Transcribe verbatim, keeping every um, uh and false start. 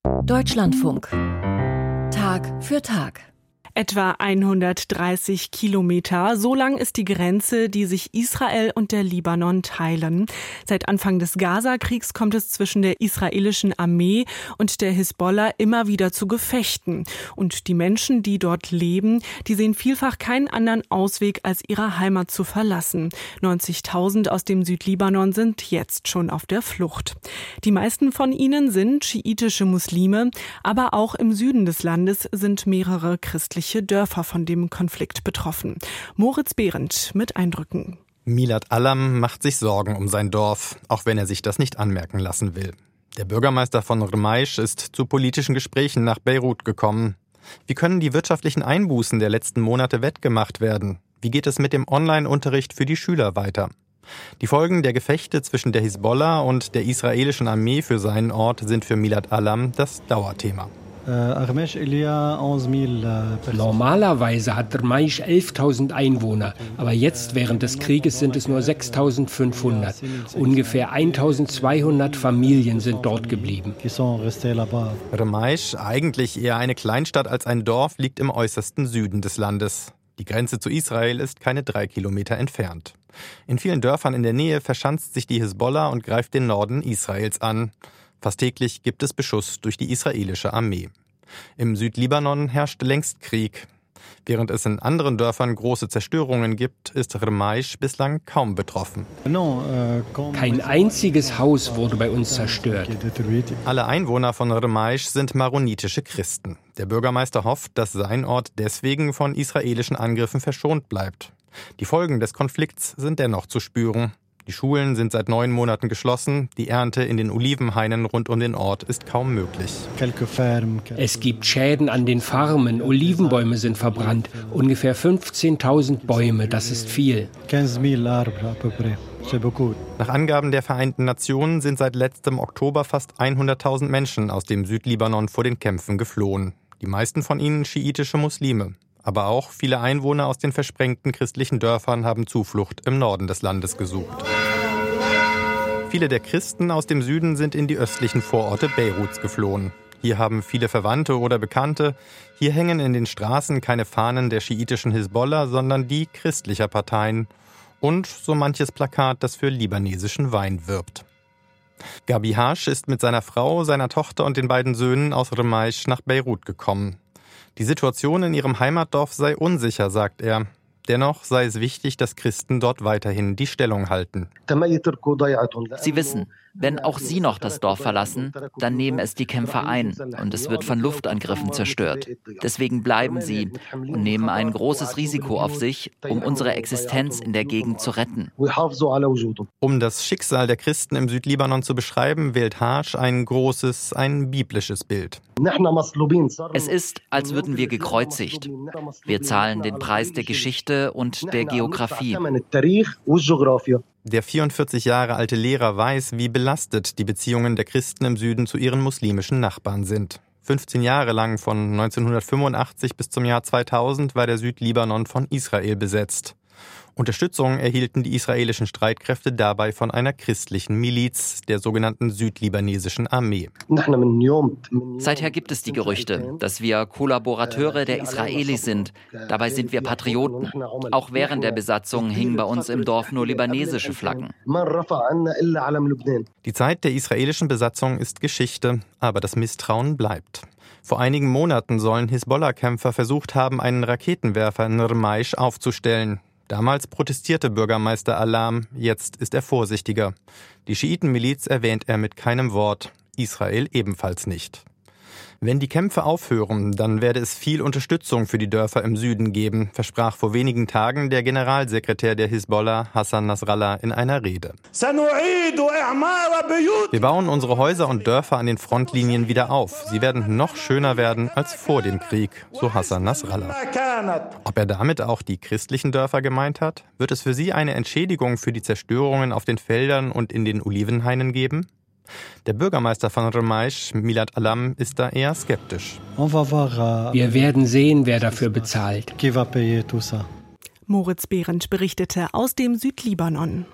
Deutschlandfunk. Tag für Tag. Etwa hundertdreißig Kilometer, so lang ist die Grenze, die sich Israel und der Libanon teilen. Seit Anfang des Gaza-Kriegs kommt es zwischen der israelischen Armee und der Hisbollah immer wieder zu Gefechten. Und die Menschen, die dort leben, die sehen vielfach keinen anderen Ausweg, als ihre Heimat zu verlassen. neunzigtausend aus dem Südlibanon sind jetzt schon auf der Flucht. Die meisten von ihnen sind schiitische Muslime, aber auch im Süden des Landes sind mehrere christliche Dörfer von dem Konflikt betroffen. Moritz Behrendt mit Eindrücken. Milad Alam macht sich Sorgen um sein Dorf, auch wenn er sich das nicht anmerken lassen will. Der Bürgermeister von Remaisch ist zu politischen Gesprächen nach Beirut gekommen. Wie können die wirtschaftlichen Einbußen der letzten Monate wettgemacht werden? Wie geht es mit dem Online-Unterricht für die Schüler weiter? Die Folgen der Gefechte zwischen der Hisbollah und der israelischen Armee für seinen Ort sind für Milad Alam das Dauerthema. Normalerweise hat Remaisch elftausend Einwohner, aber jetzt während des Krieges sind es nur sechstausendfünfhundert. Ungefähr eintausendzweihundert Familien sind dort geblieben. Remaisch, eigentlich eher eine Kleinstadt als ein Dorf, liegt im äußersten Süden des Landes. Die Grenze zu Israel ist keine drei Kilometer entfernt. In vielen Dörfern in der Nähe verschanzt sich die Hisbollah und greift den Norden Israels an. Fast täglich gibt es Beschuss durch die israelische Armee. Im Südlibanon herrscht längst Krieg. Während es in anderen Dörfern große Zerstörungen gibt, ist Remaisch bislang kaum betroffen. Kein einziges Haus wurde bei uns zerstört. Alle Einwohner von Remaisch sind maronitische Christen. Der Bürgermeister hofft, dass sein Ort deswegen von israelischen Angriffen verschont bleibt. Die Folgen des Konflikts sind dennoch zu spüren. Die Schulen sind seit neun Monaten geschlossen. Die Ernte in den Olivenhainen rund um den Ort ist kaum möglich. Es gibt Schäden an den Farmen. Olivenbäume sind verbrannt. Ungefähr fünfzehntausend Bäume, das ist viel. Nach Angaben der Vereinten Nationen sind seit letztem Oktober fast hunderttausend Menschen aus dem Südlibanon vor den Kämpfen geflohen. Die meisten von ihnen schiitische Muslime. Aber auch viele Einwohner aus den versprengten christlichen Dörfern haben Zuflucht im Norden des Landes gesucht. Viele der Christen aus dem Süden sind in die östlichen Vororte Beiruts geflohen. Hier haben viele Verwandte oder Bekannte. Hier hängen in den Straßen keine Fahnen der schiitischen Hisbollah, sondern die christlicher Parteien. Und so manches Plakat, das für libanesischen Wein wirbt. Gabi Hasch ist mit seiner Frau, seiner Tochter und den beiden Söhnen aus Remaisch nach Beirut gekommen. Die Situation in ihrem Heimatdorf sei unsicher, sagt er. Dennoch sei es wichtig, dass Christen dort weiterhin die Stellung halten. Sie wissen, wenn auch sie noch das Dorf verlassen, dann nehmen es die Kämpfer ein und es wird von Luftangriffen zerstört. Deswegen bleiben sie und nehmen ein großes Risiko auf sich, um unsere Existenz in der Gegend zu retten. Um das Schicksal der Christen im Südlibanon zu beschreiben, wählt Hasch ein großes, ein biblisches Bild. Es ist, als würden wir gekreuzigt. Wir zahlen den Preis der Geschichte und der Geografie. Der vierundvierzig Jahre alte Lehrer weiß, wie belastet die Beziehungen der Christen im Süden zu ihren muslimischen Nachbarn sind. fünfzehn Jahre lang, von neunzehnhundertfünfundachtzig bis zum Jahr zweitausend, war der Südlibanon von Israel besetzt. Unterstützung erhielten die israelischen Streitkräfte dabei von einer christlichen Miliz, der sogenannten südlibanesischen Armee. Seither gibt es die Gerüchte, dass wir Kollaborateure der Israelis sind. Dabei sind wir Patrioten. Auch während der Besatzung hingen bei uns im Dorf nur libanesische Flaggen. Die Zeit der israelischen Besatzung ist Geschichte, aber das Misstrauen bleibt. Vor einigen Monaten sollen Hisbollah-Kämpfer versucht haben, einen Raketenwerfer in Remaisch aufzustellen. Damals protestierte Bürgermeister Alam, jetzt ist er vorsichtiger. Die Schiitenmiliz erwähnt er mit keinem Wort, Israel ebenfalls nicht. Wenn die Kämpfe aufhören, dann werde es viel Unterstützung für die Dörfer im Süden geben, versprach vor wenigen Tagen der Generalsekretär der Hisbollah, Hassan Nasrallah, in einer Rede. Wir bauen unsere Häuser und Dörfer an den Frontlinien wieder auf. Sie werden noch schöner werden als vor dem Krieg, so Hassan Nasrallah. Ob er damit auch die christlichen Dörfer gemeint hat? Wird es für sie eine Entschädigung für die Zerstörungen auf den Feldern und in den Olivenhainen geben? Der Bürgermeister von Remaisch, Milad Alam, ist da eher skeptisch. Wir werden sehen, wer dafür bezahlt. Moritz Behrendt berichtete aus dem Südlibanon.